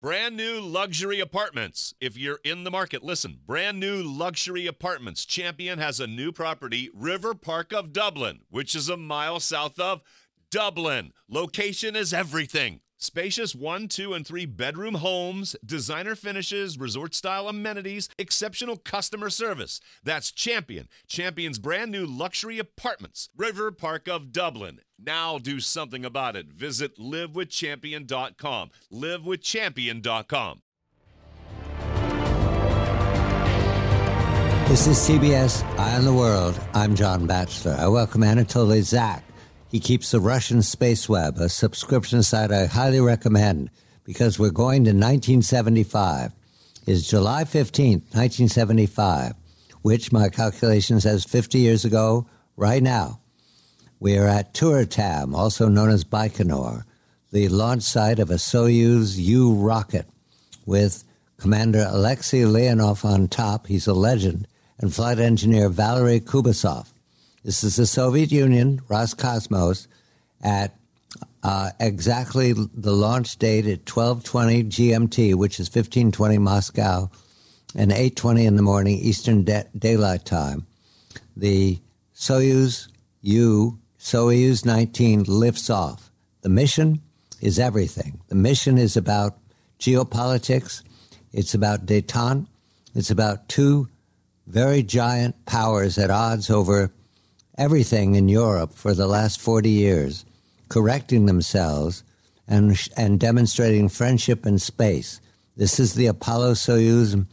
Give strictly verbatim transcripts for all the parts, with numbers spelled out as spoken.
Brand new luxury apartments. If you're in the market, listen. Brand new luxury apartments. Champion has a new property, River Park of Dublin, which is a mile south of Dublin. Location is everything. Spacious one, two, and three bedroom homes, designer finishes, resort-style amenities, exceptional customer service. That's Champion. Champion's brand new luxury apartments. River Park of Dublin. Now do something about it. Visit live with champion dot com. live with champion dot com. This is C B S Eye on the World. I'm John Batchelor. I welcome Anatoly Zak. He keeps the Russian Space Web, a subscription site I highly recommend because we're going to nineteen seventy-five. It's July fifteenth, nineteen seventy-five, which my calculation says fifty years ago right now. We are at Tyuratam, also known as Baikonur, the launch site of a Soyuz U rocket with Commander Alexei Leonov on top. He's a legend. And flight engineer Valery Kubasov. This is the Soviet Union, Roscosmos, at uh, exactly the launch date at twelve twenty G M T, which is fifteen twenty Moscow, and eight twenty in the morning Eastern De- Daylight Time. The Soyuz U, Soyuz nineteen, lifts off. The mission is everything. The mission is about geopolitics. It's about détente. It's about two very giant powers at odds over everything in Europe for the last forty years, correcting themselves and and demonstrating friendship in space. This is the Apollo-Soyuz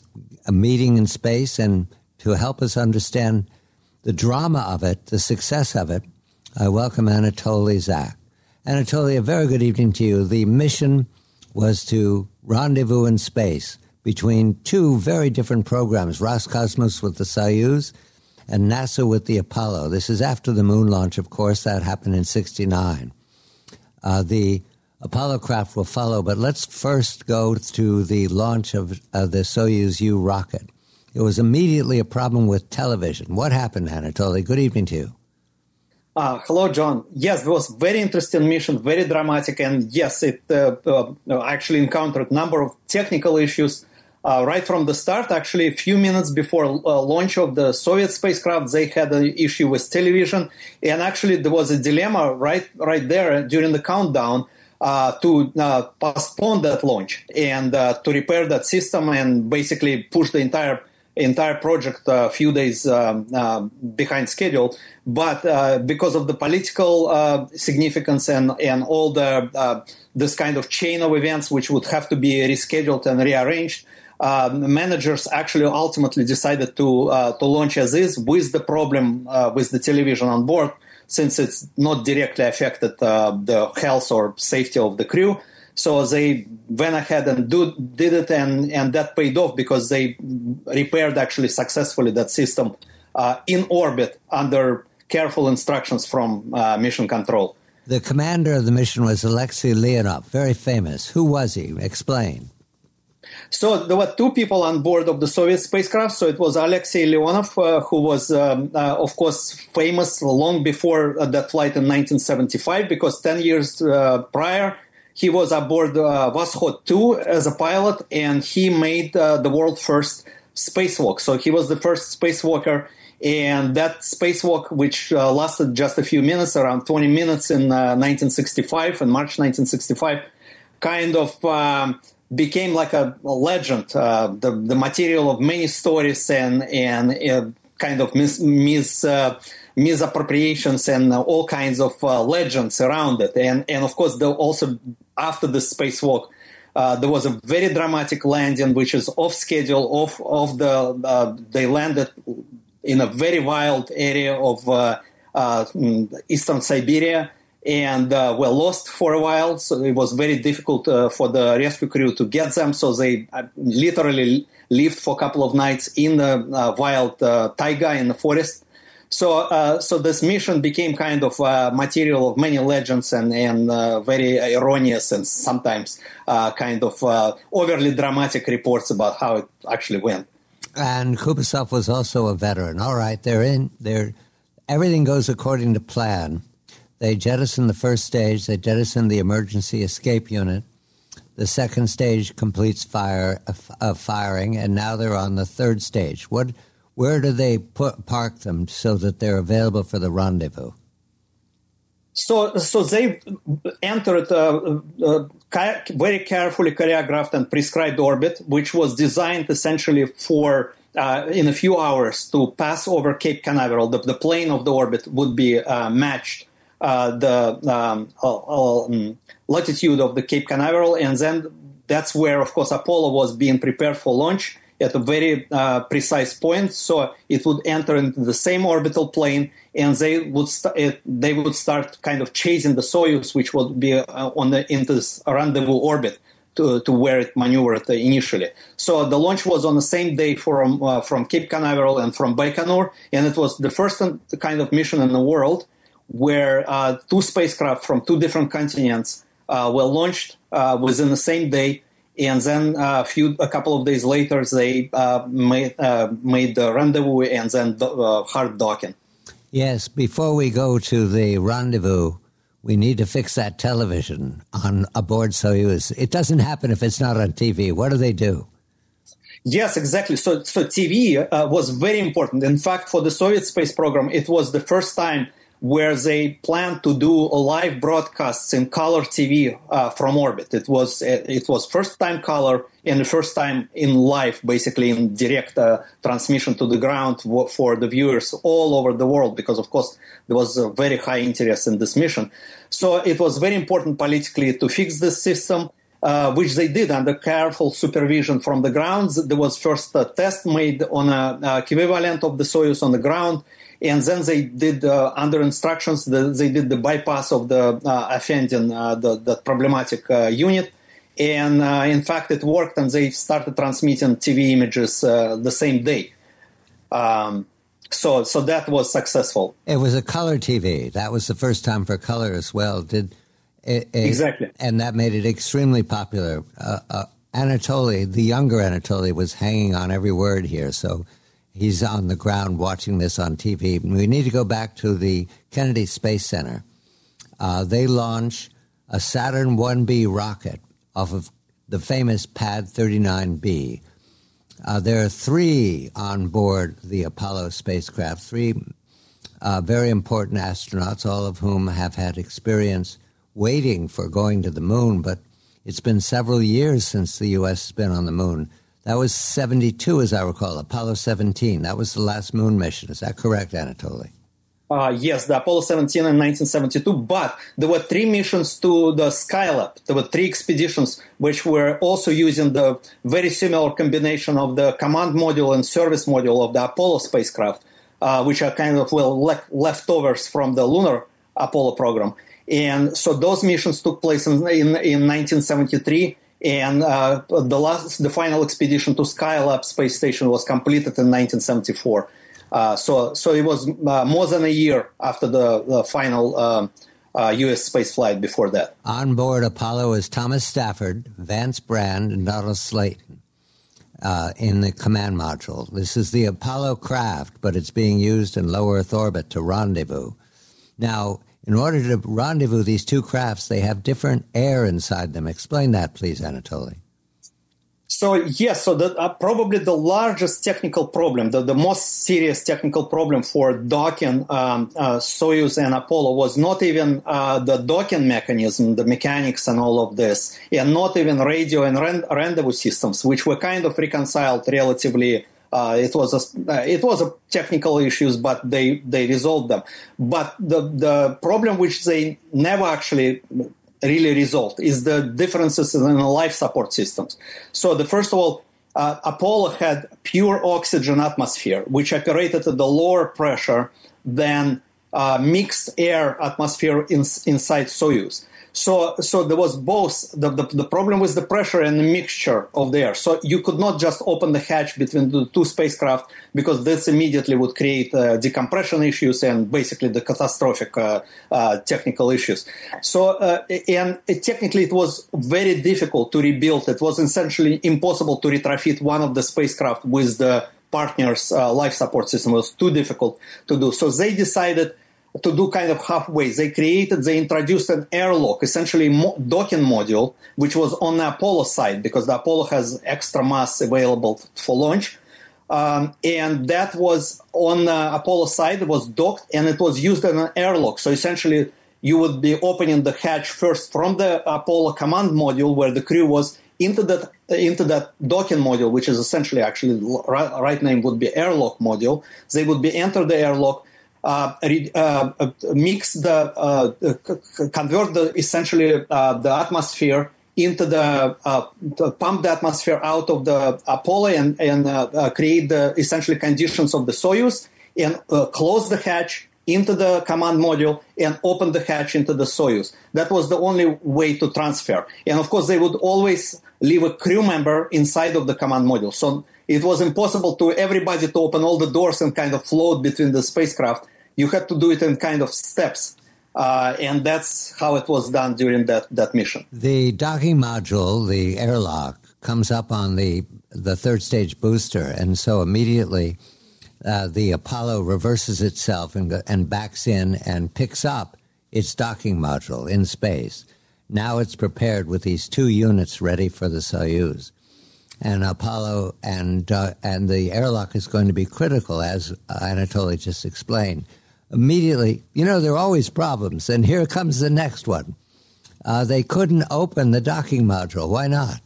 meeting in space, and to help us understand the drama of it, the success of it, I welcome Anatoly Zak. Anatoly, a very good evening to you. The mission was to rendezvous in space between two very different programs, Roscosmos with the Soyuz and NASA with the Apollo. This is after the moon launch, of course. That happened in sixty-nine. Uh, the Apollo craft will follow, but let's first go to the launch of uh, the Soyuz U rocket. It was immediately a problem with television. What happened, Anatoly? Good evening to you. Uh, hello, John. Yes, it was very interesting mission, very dramatic, and yes, it uh, uh, actually encountered a number of technical issues uh, right from the start. Actually, a few minutes before uh, launch of the Soviet spacecraft, they had an issue with television, and actually there was a dilemma right, right there during the countdown uh, to uh, postpone that launch and uh, to repair that system and basically push the entire entire project a few days uh, uh, behind schedule. But uh, because of the political uh, significance and, and all the uh, this kind of chain of events which would have to be rescheduled and rearranged, uh, managers actually ultimately decided to uh, to launch as is with the problem uh, with the television on board, since it's not directly affected uh, the health or safety of the crew. So they went ahead and do, did it, and, and that paid off because they repaired actually successfully that system uh, in orbit under careful instructions from uh, mission control. The commander of the mission was Alexei Leonov, very famous. Who was he? Explain. So there were two people on board of the Soviet spacecraft. So it was Alexei Leonov, uh, who was, um, uh, of course, famous long before uh, that flight in nineteen seventy-five, because ten years uh, prior, he was aboard uh, Voskhod two as a pilot, and he made uh, the world's first spacewalk. So he was the first spacewalker, and that spacewalk, which uh, lasted just a few minutes, around twenty minutes in uh, nineteen sixty-five, in March nineteen sixty-five, kind of um, became like a, a legend, uh, the, the material of many stories and, and uh, kind of mis... mis uh, misappropriations and uh, all kinds of uh, legends around it. And, and of course, the, also after the spacewalk, uh, there was a very dramatic landing, which is off schedule, off of the, uh, they landed in a very wild area of uh, uh, eastern Siberia and uh, were lost for a while. So it was very difficult uh, for the rescue crew to get them. So they uh, literally lived for a couple of nights in the uh, wild uh, taiga in the forest. So, uh, so this mission became kind of uh, material of many legends and, and uh, very erroneous and sometimes uh, kind of uh, overly dramatic reports about how it actually went. And Kubasov was also a veteran. All right, they're in. They're everything goes according to plan. They jettison the first stage. They jettison the emergency escape unit. The second stage completes fire uh, firing, and now they're on the third stage. What, where do they put park them so that they're available for the rendezvous? So, so they entered a, a very carefully choreographed and prescribed orbit, which was designed essentially for, uh, in a few hours, to pass over Cape Canaveral. The, the plane of the orbit would be uh, matched uh, the um, uh, um, latitude of the Cape Canaveral, and then that's where, of course, Apollo was being prepared for launch at a very uh, precise point. So it would enter into the same orbital plane, and they would st- it, they would start kind of chasing the Soyuz, which would be uh, on the into this rendezvous orbit to, to where it maneuvered initially. So the launch was on the same day from uh, from Cape Canaveral and from Baikonur, and it was the first kind of mission in the world where uh, two spacecraft from two different continents uh, were launched uh, within the same day. And then uh, a few, a couple of days later, they uh, made uh, made the rendezvous and then do- uh, hard docking. Yes, before we go to the rendezvous, we need to fix that television on aboard Soyuz. It doesn't happen if it's not on T V. What do they do? Yes, exactly. So, so T V uh, was very important. In fact, for the Soviet space program, it was the first time where they planned to do live broadcasts in color T V uh, from orbit. It was it was first time color and the first time in live, basically in direct uh, transmission to the ground for the viewers all over the world, because of course there was a very high interest in this mission. So it was very important politically to fix this system, uh, which they did under careful supervision from the ground. There was first a test made on a, a equivalent of the Soyuz on the ground. And then they did, uh, under instructions, the, they did the bypass of the uh, offending, uh, the, the problematic uh, unit. And uh, in fact, it worked, and they started transmitting T V images uh, the same day. Um, so, so that was successful. It was a color T V. That was the first time for color as well. Did it, it, exactly, and that made it extremely popular. Uh, uh, Anatoly, the younger Anatoly, was hanging on every word here. So. He's on the ground watching this on T V. We need to go back to the Kennedy Space Center. Uh, they launch a Saturn one B rocket off of the famous Pad thirty-nine B. Uh, there are three on board the Apollo spacecraft, three uh, very important astronauts, all of whom have had experience waiting for going to the moon, but it's been several years since the U S has been on the moon. That was seventy-two, as I recall, Apollo seventeen. That was the last moon mission. Is that correct, Anatoly? Uh, yes, the Apollo seventeen in nineteen seventy-two, but there were three missions to the Skylab. There were three expeditions which were also using the very similar combination of the command module and service module of the Apollo spacecraft, uh, which are kind of, well, le- leftovers from the lunar Apollo program. And so those missions took place in, in, in nineteen seventy-three. And uh, the last, the final expedition to Skylab space station was completed in nineteen seventy-four. Uh, so, so it was uh, more than a year after the, the final um, uh, U S space flight. Before that, on board Apollo is Thomas Stafford, Vance Brand, and Donald Slayton uh, in the command module. This is the Apollo craft, but it's being used in low Earth orbit to rendezvous. Now, in order to rendezvous these two crafts, they have different air inside them. Explain that, please, Anatoly. So, yes, so the, uh, probably the largest technical problem, the, the most serious technical problem for docking um, uh, Soyuz and Apollo was not even uh, the docking mechanism, the mechanics and all of this, and not even radio and ren- rendezvous systems, which were kind of reconciled relatively. Uh, it was a uh, it was a technical issues, but they, they resolved them. But the the problem which they never actually really resolved is the differences in the life support systems. So the first of all, uh, Apollo had pure oxygen atmosphere, which operated at the lower pressure than uh, mixed air atmosphere in, inside Soyuz. So, so there was both the, the the problem with the pressure and the mixture of the air. So you could not just open the hatch between the two spacecraft, because this immediately would create uh, decompression issues and basically the catastrophic uh, uh, technical issues. So, uh, and it, technically it was very difficult to rebuild. It was essentially impossible to retrofit one of the spacecraft with the partner's uh, life support system. It was too difficult to do. So they decided to do kind of halfway. They created, they introduced an airlock, essentially mo- docking module, which was on the Apollo side because the Apollo has extra mass available for launch. Um, and that was on the Apollo side, it was docked, and it was used as an airlock. So essentially, you would be opening the hatch first from the Apollo command module where the crew was into that into that docking module, which is essentially actually right, right name would be airlock module. They would be enter the airlock, uh, uh, mix the uh, convert the essentially uh, the atmosphere into the uh, to pump the atmosphere out of the Apollo and and uh, uh, create the essentially conditions of the Soyuz and uh, close the hatch into the command module and open the hatch into the Soyuz. That was the only way to transfer. And of course, they would always leave a crew member inside of the command module. So it was impossible to everybody to open all the doors and kind of float between the spacecraft. You had to do it in kind of steps. Uh, and that's how it was done during that, that mission. The docking module, the airlock, comes up on the, the third stage booster. And so immediately Uh, the Apollo reverses itself and, and backs in and picks up its docking module in space. Now it's prepared with these two units ready for the Soyuz. And Apollo and uh, and the airlock is going to be critical, as Anatoly just explained. Immediately, you know, there are always problems, and here comes the next one. Uh, they couldn't open the docking module. Why not?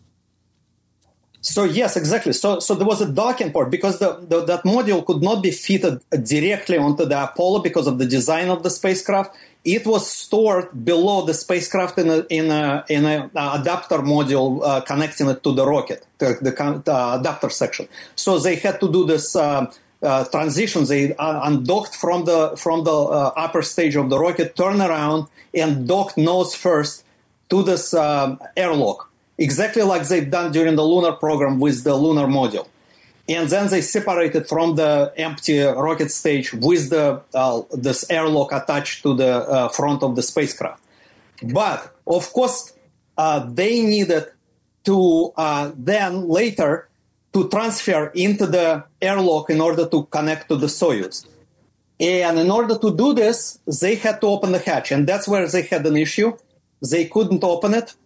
So yes, exactly. So so there was a docking port because the, the, that module could not be fitted directly onto the Apollo because of the design of the spacecraft. It was stored below the spacecraft in a in a in a adapter module uh, connecting it to the rocket, the, the, the adapter section. So they had to do this uh, uh, transition. They uh, undocked from the from the uh, upper stage of the rocket, turn around, and docked nose first to this uh, airlock. Exactly like they've done during the lunar program with the lunar module. And then they separated from the empty rocket stage with the uh, this airlock attached to the uh, front of the spacecraft. But, of course, uh, they needed to uh, then later to transfer into the airlock in order to connect to the Soyuz. And in order to do this, they had to open the hatch. And that's where they had an issue. They couldn't open it.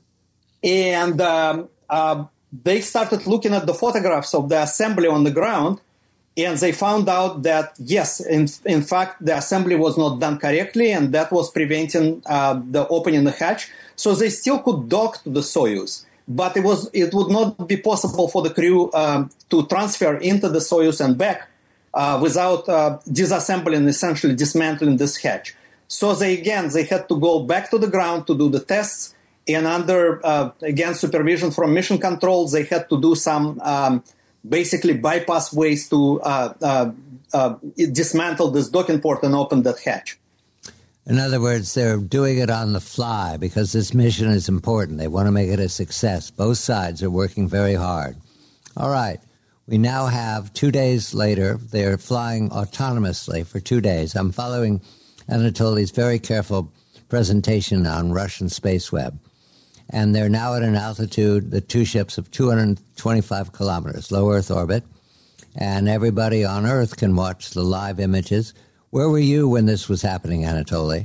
And um, uh, they started looking at the photographs of the assembly on the ground, and they found out that, yes, in, in fact, the assembly was not done correctly, and that was preventing uh, the opening the hatch. So they still could dock to the Soyuz, but it was it would not be possible for the crew um, to transfer into the Soyuz and back uh, without uh, disassembling, essentially dismantling this hatch. So they, again, they had to go back to the ground to do the tests. And under, uh, again, supervision from mission control, they had to do some um, basically bypass ways to uh, uh, uh, dismantle this docking port and open that hatch. In other words, they're doing it on the fly because this mission is important. They want to make it a success. Both sides are working very hard. All right. We now have two days later. They're flying autonomously for two days. I'm following Anatoly's very careful presentation on Russian Spaceweb. And they're now at an altitude, the two ships, of two hundred twenty-five kilometers, low Earth orbit. And everybody on Earth can watch the live images. Where were you when this was happening, Anatoly?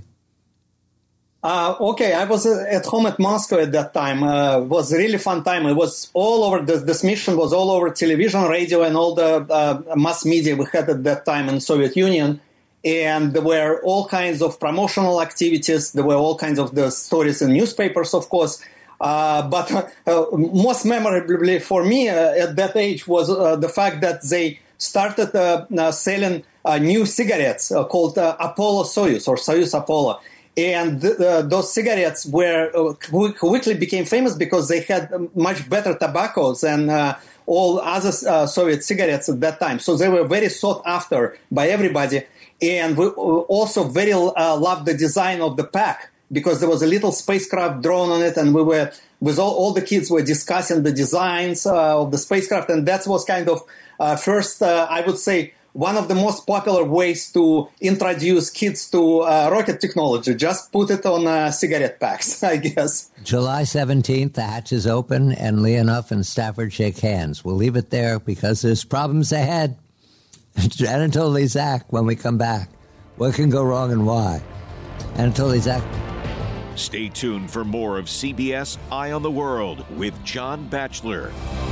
Uh, okay, I was at home at Moscow at that time. Uh, it was a really fun time. It was all over, this, this mission was all over television, radio, and all the uh, mass media we had at that time in the Soviet Union. And there were all kinds of promotional activities. There were all kinds of the stories in newspapers, of course. Uh, but uh, most memorably for me uh, at that age was uh, the fact that they started uh, uh, selling uh, new cigarettes uh, called uh, Apollo Soyuz or Soyuz Apollo. And th- uh, those cigarettes were uh, quickly became famous because they had much better tobaccos than uh, all other uh, Soviet cigarettes at that time. So they were very sought after by everybody. And we also very uh, loved the design of the pack because there was a little spacecraft drone on it, and we were with all, all the kids were discussing the designs uh, of the spacecraft, and that was kind of uh, first, uh, I would say, one of the most popular ways to introduce kids to uh, rocket technology. Just put it on uh, cigarette packs, I guess. July seventeenth, the hatch is open, and Leonov and Stafford shake hands. We'll leave it there because there's problems ahead. Anatoly Zak when we come back. What can go wrong and why? Anatoly Zak. Stay tuned for more of C B S Eye on the World with John Batchelor.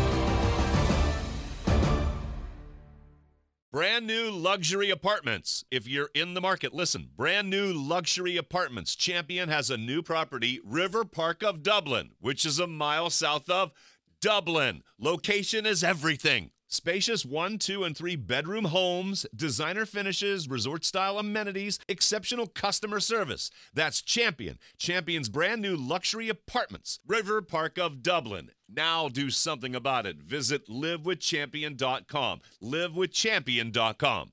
Brand new luxury apartments. If you're in the market, listen. Brand new luxury apartments. Champion has a new property, River Park of Dublin, which is a mile south of Dublin. Location is everything. Spacious one, two, and three bedroom homes, designer finishes, resort-style amenities, exceptional customer service. That's Champion. Champion's brand new luxury apartments, River Park of Dublin. Now do something about it. Visit live with champion dot com. live with champion dot com.